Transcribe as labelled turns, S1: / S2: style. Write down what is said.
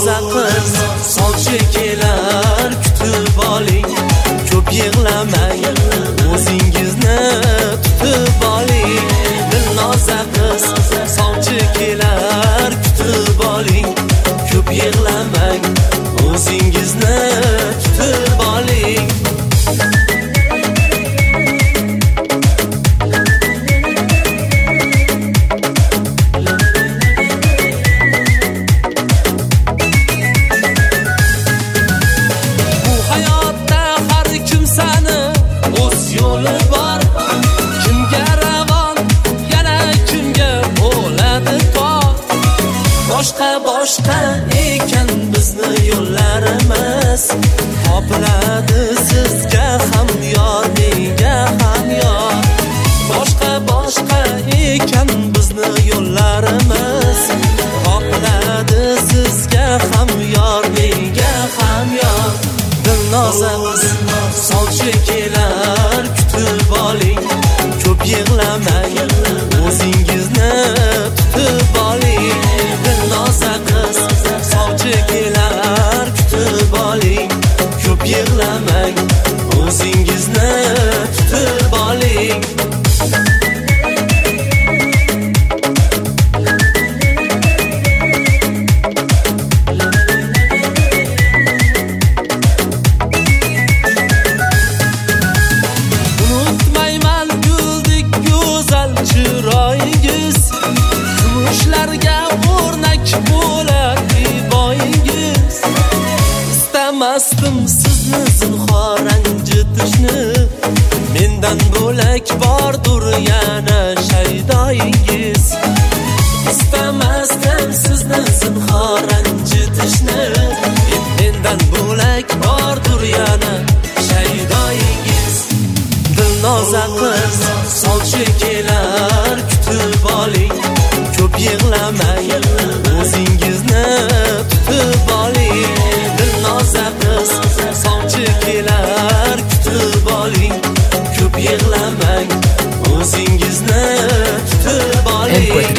S1: Dilnoza qiz solchi kelar kutib oling, ko'p yig'lamang, o'zingizni tutib oling. Dilnoza qiz solchi kelar kutib oling, ko'p yig'lamang, o'zingizni tutib oling. Boshqa ekan bizni yo'llarimiz, topiladi sizga ham yor, menga ham yor. Boshqa ekan bizni yo'llarimiz, topiladi sizga ham yor, menga ham yor. Dilnoza qiz solchi kelar kutib oling, ko'p yig'lamang, o'zingizni tutib oling. Dilnoza qiz solchi kelar kutib oling, ko'p yig'lamang, o'zingizni tutib oling. Unutmayman guldek go'zal chiroyingiz, kumushlarga o'rnak bo'lar iboyingiz. Istamasdim sizni zinhor ranjitishni, mendan bo'lak bordur yana shaydoyingiz. Istamasdim sizni zinhor ranjitishni, mendan bo'lak bordur yana shaydoyingiz. Dilnoza qiz solchi kelar kutib oling, ko'p yig'lamang, o'zingizni tutib oling. Dilnoza qiz solchi kelar kutib oling, ko'p yig'lamang, o'zingizni tutib oling.